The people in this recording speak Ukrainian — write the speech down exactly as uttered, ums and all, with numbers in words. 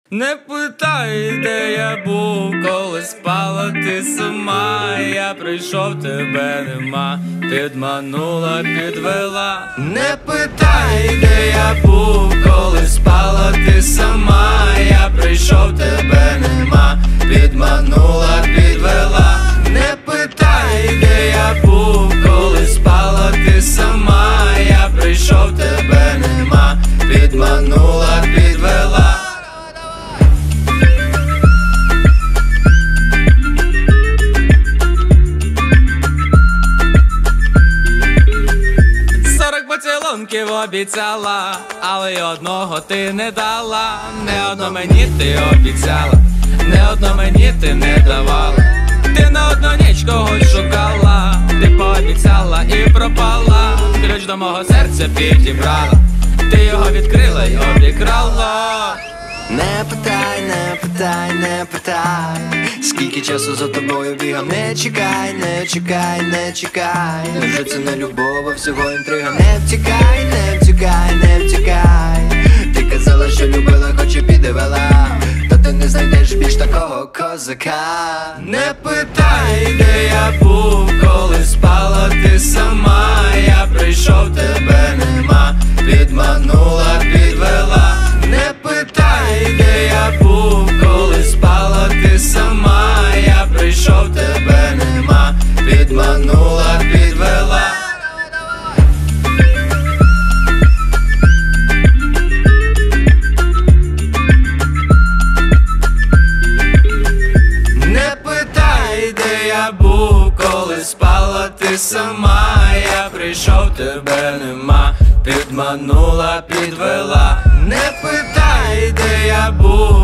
Не питай, де я був, коли спала ти сама. Я прийшов, тебе нема, підманула, підвела. Не питай, де я був, коли спала ти сама. Я прийшов, тебе нема, підманула, підвела. Не питай, де я був, коли спала ти сама. Я прийшов, тебе нема, підманула, підвела. Поцілунків обіцяла, але й одного ти не дала. Не одно мені ти обіцяла, не одно мені ти не давала. Ти на одну ніч когось шукала, ти пообіцяла і пропала. Ключ до мого серця підібрала, ти його відкрила й обікрала. Не питай, не питай, не питай, скільки часу за тобою бігав. Не чекай, не чекай, не чекай, невже це не любов, а всього інтрига. Не втікай, не втікай, не втікай, ти казала, що любила, хоч і підвела, та ти не знайдеш більш такого козака. Не питай, де я був, коли спала ти сама. Я прийшов, тебе нема, підманула, підвела. Не питай, де я був, коли спала ти сама. Я прийшов, тебе нема, підманула, підвела. Не питай, де я був, коли спала ти сама. Я прийшов, тебе нема, підманула, підвела. Не питай, де я був,